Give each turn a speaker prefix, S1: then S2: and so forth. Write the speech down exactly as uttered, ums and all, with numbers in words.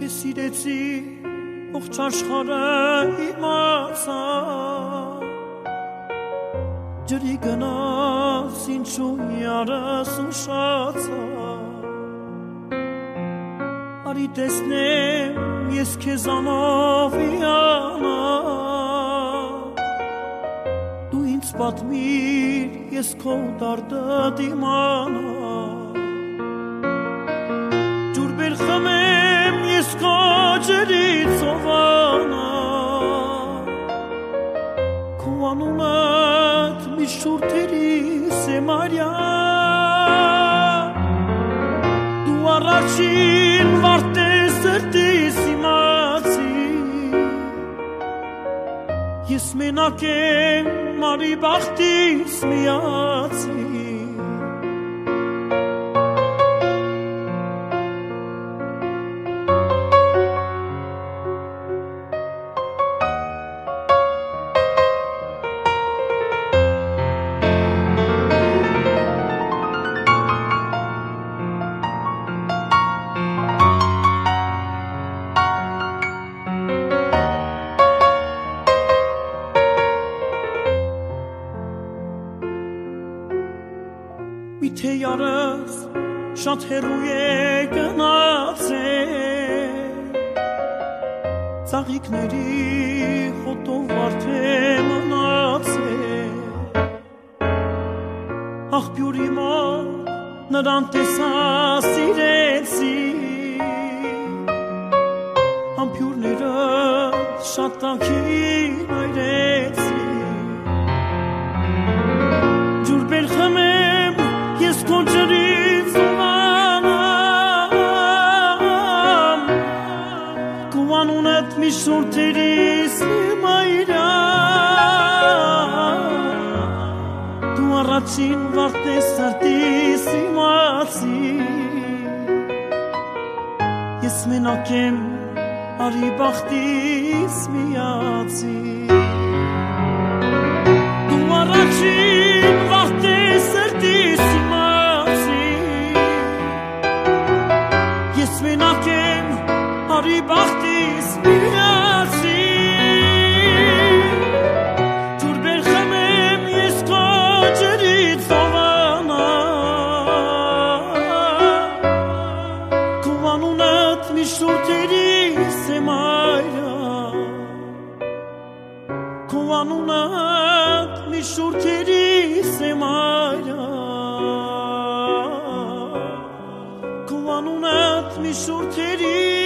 S1: Սիրեցի ողջ աշխարհը իմացա ջրի գնաց ինչու յարս ուշացա արի տեսնեմ ես քեզանով իանա դու ինձ պատմիր ես քո դարդը դիմանա ջուր բեր խմեմ ես քո ջրից սովանա քո անունդ մի շուրթերիս է մարյա դու առաջին վարտես սրտիս իմացի ես մենակ եմ մարի բախտիս միացի Միթե յարս շատ հեռու է գնացել ծաղիկների խոտով վարդ է մնացել աղբյուրի մոտ նրան տեսա սիրեցի համբյուրները շատ տաքին այրեցի ջուր բեր խմեմ ես քո ջրից սովանամ քո անունդ մի շուրթերիս մայրա դու առաջին վարտես սրտիս իմացի ես մենակ եմ արի բախտիս միացի դու առաջին վարտես սրտիս մենակ եմ արի բախտիս միացի ջուր բեր խմեմ ես քո ջրից սովանա քո անունդ մի շուրթերիս է մայրա քո անունդ մի շուրթերիս է մայրա քո անունդ մի շուրթերիս